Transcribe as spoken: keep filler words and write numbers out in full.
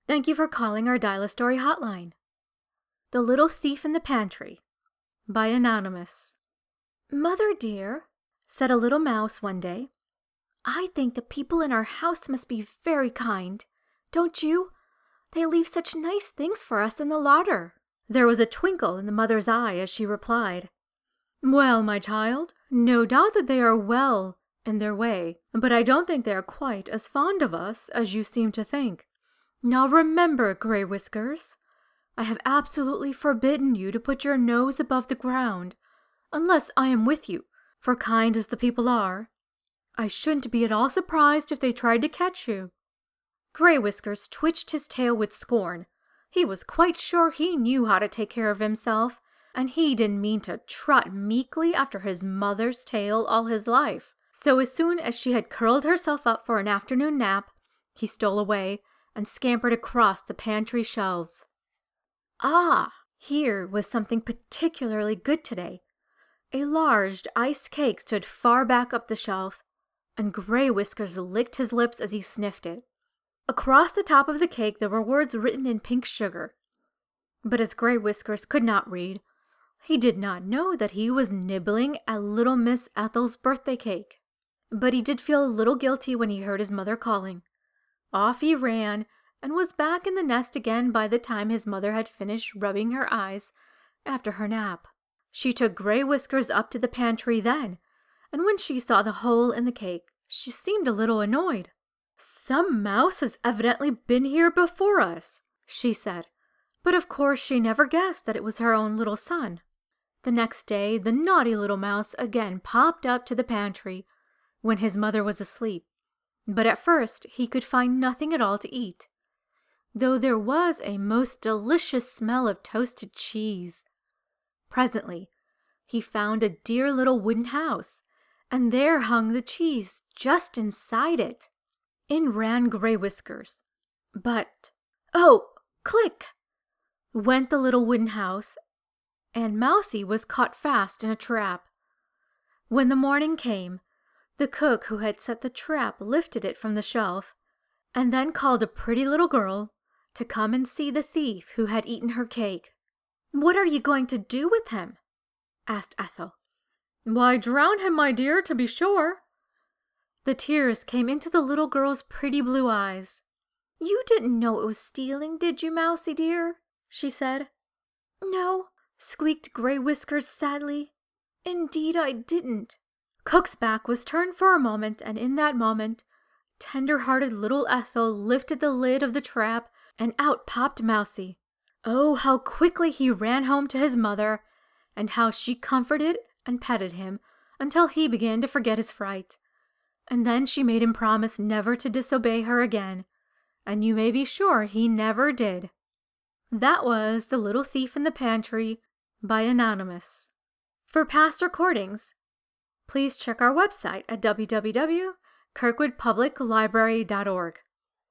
Thank you for calling our Dial-A-Story hotline. The Little Thief in the Pantry by Anonymous. Mother dear, said a little mouse one day, I think the people in our house must be very kind. Don't you? They leave such nice things for us in the larder. There was a twinkle in the mother's eye as she replied, Well, my child, no doubt that they are well in their way, but I don't think they are quite as fond of us as you seem to think. Now remember, Grey Whiskers, I have absolutely forbidden you to put your nose above the ground, unless I am with you, for kind as the people are, I shouldn't be at all surprised if they tried to catch you. Grey Whiskers twitched his tail with scorn. He was quite sure he knew how to take care of himself, and he didn't mean to trot meekly after his mother's tail all his life. So as soon as she had curled herself up for an afternoon nap, he stole away and scampered across the pantry shelves. Ah, here was something particularly good today. A large iced cake stood far back up the shelf, and Grey Whiskers licked his lips as he sniffed it. Across the top of the cake there were words written in pink sugar. But as Grey Whiskers could not read, he did not know that he was nibbling at little Miss Ethel's birthday cake. But he did feel a little guilty when he heard his mother calling. Off he ran, and was back in the nest again by the time his mother had finished rubbing her eyes after her nap. She took Grey Whiskers up to the pantry then, and when she saw the hole in the cake, she seemed a little annoyed. Some mouse has evidently been here before us, she said, but of course she never guessed that it was her own little son. The next day, the naughty little mouse again popped up to the pantry when his mother was asleep, but at first he could find nothing at all to eat, though there was a most delicious smell of toasted cheese. Presently, he found a dear little wooden house, and there hung the cheese just inside it. In ran Grey Whiskers, but, oh, click! Went the little wooden house, and Mousie was caught fast in a trap. When the morning came, the cook who had set the trap lifted it from the shelf, and then called a pretty little girl to come and see the thief who had eaten her cake. What are you going to do with him? Asked Ethel. Why, drown him, my dear, to be sure. The tears came into the little girl's pretty blue eyes. You didn't know it was stealing, did you, Mousie dear? She said. No, squeaked Grey Whiskers sadly. Indeed I didn't. Cook's back was turned for a moment, and in that moment, tender-hearted little Ethel lifted the lid of the trap, and out popped Mousie. Oh, how quickly he ran home to his mother, and how she comforted and petted him until he began to forget his fright. And then she made him promise never to disobey her again, and you may be sure he never did. That was The Little Thief in the Pantry by Anonymous. For past recordings, please check our website at w w w dot kirkwood public library dot org.